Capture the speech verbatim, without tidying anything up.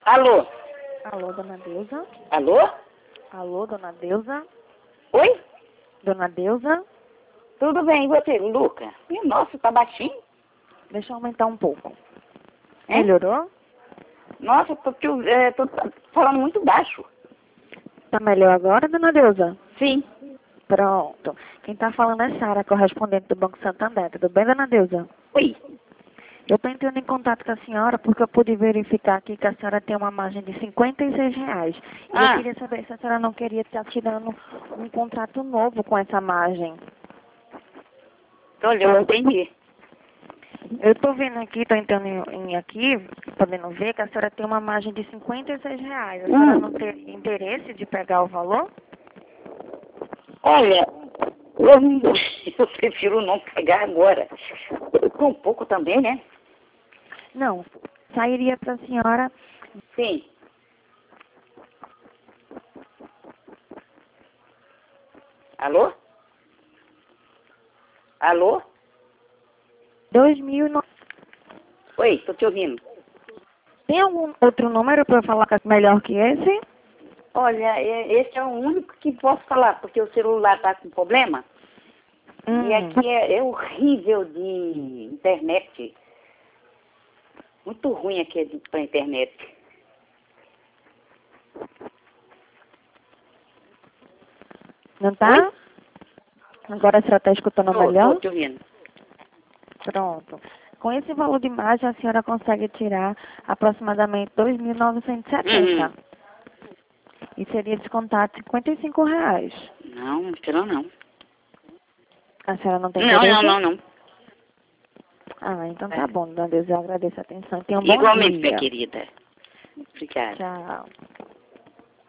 Alô? Alô, dona Deusa? Alô? Alô, dona Deusa? Oi? Dona Deusa? Tudo bem, e você, Luca? Ih, nossa, tá baixinho? Deixa eu aumentar um pouco. Hein? Melhorou? Nossa, tô, te, é, tô falando muito baixo. Tá melhor agora, dona Deusa? Sim. Pronto. Quem tá falando é Sara, correspondente do Banco Santander. Tudo bem, dona Deusa? Oi. Eu tô entrando em contato com a senhora porque eu pude verificar aqui que a senhora tem uma margem de cinquenta e seis reais. E eu Ah, queria saber se a senhora não queria estar tirando um contrato novo com essa margem. olha, eu não entendi. Eu tô vendo aqui, tô entrando em, em aqui, podendo ver que a senhora tem uma margem de cinquenta e seis reais. A senhora Hum. não teria interesse de pegar o valor? Olha, eu, não- eu prefiro não pegar agora. Eu tô um pouco também, né? Não, sairia para a senhora Sim. Alô? Alô? dois mil e nove. Oi, tô te ouvindo. Tem algum outro número para eu falar que é melhor que esse? Olha, é- esse é o único que posso falar, porque o celular tá com problema. Hum. E aqui é, é horrível de internet. Muito ruim aqui para internet. Não tá? Agora a senhora está escutando Tô, tô melhor? te ouvindo. Pronto. Com esse valor de margem, a senhora consegue tirar aproximadamente dois mil novecentos e setenta. Uhum. E seria descontado cinquenta e cinco reais. Não, não quero não. A senhora não tem Não, interesse? não, não, não. Ah, então É. tá bom, dona Deus. Eu agradeço a atenção. Tenha um bom Igualmente, minha dia. querida. Obrigada. Tchau.